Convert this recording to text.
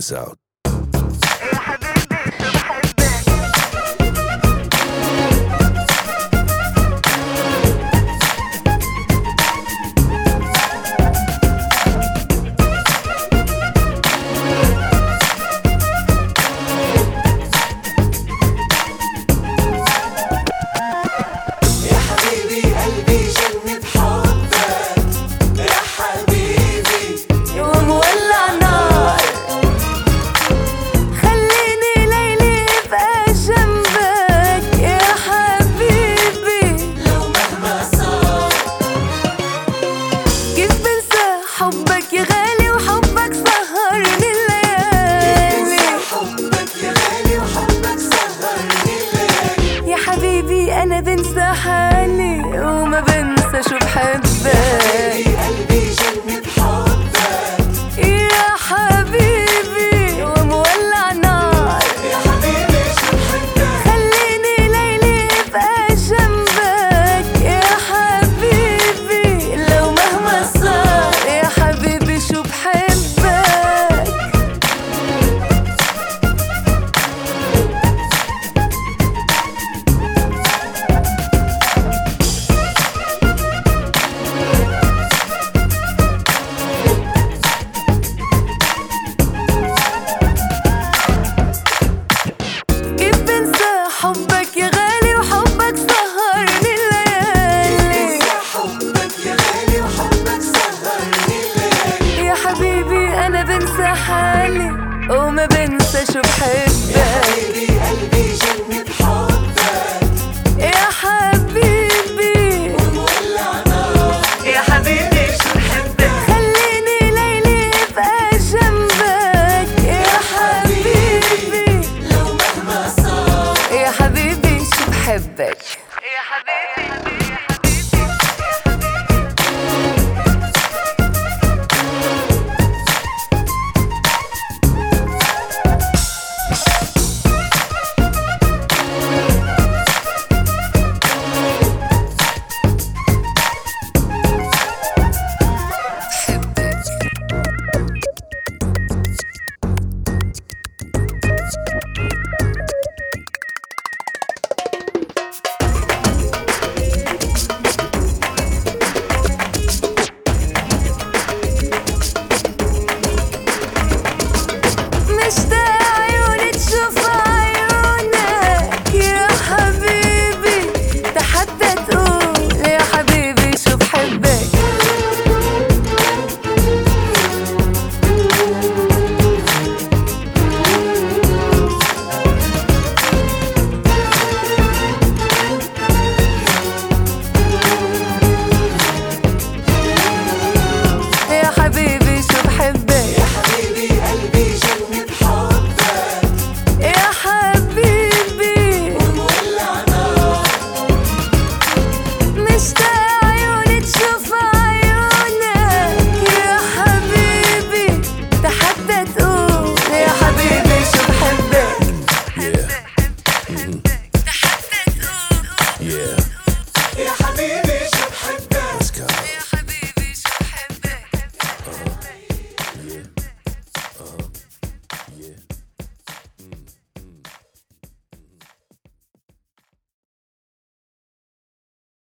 this out. حبك يا غالي وحبك سهرني الليالي، حبك يا غالي وحبك سهرني الليالي. يا حبيبي أنا بنسى حالي وما بنسى شو بحبك، قلبي جنة حبك يا حبيبي ومولع نار. يا حبيبي شو بحبك، خليني ليلي ابقى جنبك يا حبيبي لو مهما صار. يا حبيبي شو بحبك، حبك يا غالي وحبك سهرني الليالي، حبك يا غالي وحبك سهرني الليالي. يا حبيبي أنا بنسى حالي وما بنسى شو بحبك، قلبي جنة حبك يا حبيبي ومولع نار. يا حبيبي شو بحبك. خليني ليلي ابقى جنبك يا حبيبي لو مهما صار. يا حبيبي شو بحبك، يا حبيبي. مشتاق عيوني تشوف عيونك يا حبيبي، تحدى تقول يا حبيبي شو بحبك. يا حبيبي شو بحبك، يا حبيبي قلبي جنة حبك يا حبيبي ومولع نار. مشتاق عيوني تشوف عيونك يا حبيبي، تحدى تقول يا حبيبي شو بحبك. Yeah. تحدى تقول Yeah.